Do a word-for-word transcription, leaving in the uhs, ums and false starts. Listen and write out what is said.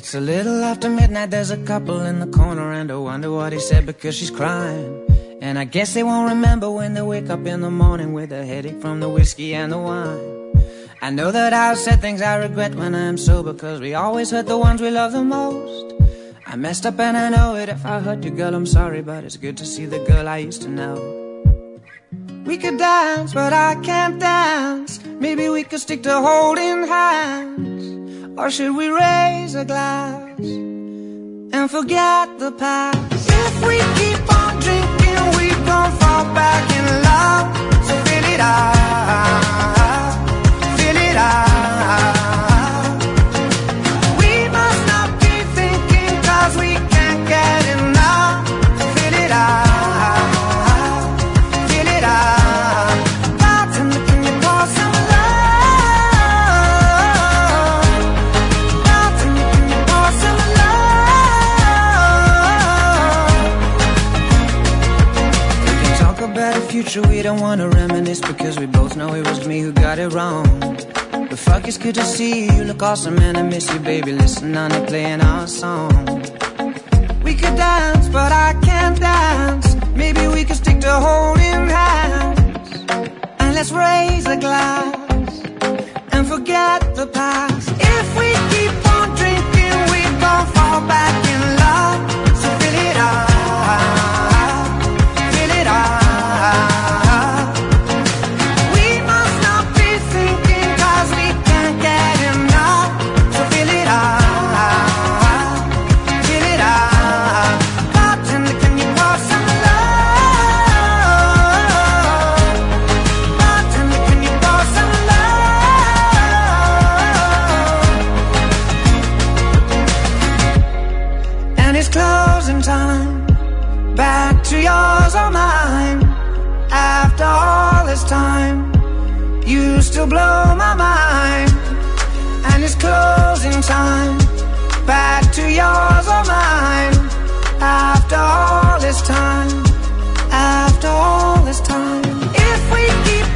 It's a little after midnight, there's a couple in the corner, and I wonder what he said because she's crying. And I guess they won't remember when they wake up in the morning with a headache from the whiskey and the wine. I know that I've said things I regret when I'm sober, cause we always hurt the ones we love the most. I messed up and I know it. If I hurt you, girl, I'm sorry, but it's good to see the girl I used to know. We could dance, but I can't dance. Maybe we could stick to holding hands. Or should we raise a glass and forget the past? If we keep on drinking, we gon' fall back in love. So fill it up, fill it up. We must not be thinking, cause we can't get enough. So fill it up, fill it up. Bartender, can you pour some love? Bartender, can you pour some love? We can talk about a future, we don't wanna reminisce, because we both know it was me who got it wrong. But fuck, it's good to see you, you look awesome and I miss you, baby. Listen, on they're playing our song. We could dance, but I can't dance. Maybe we could stick to holding hands. And let's raise a glass and forget the past. If we keep on drinking, we gon' fall back in love. So fill it up, fill it up. We must not be thinking, cause we can't get enough. So fill it up, fill it up. Bartender, can you pour some love? Bartender, can you pour some love? And it's closing time. Back to yours or mine. After all this time, you still blow my mind. And it's closing time. Back to yours or mine. After all this time, after all this time. If we keep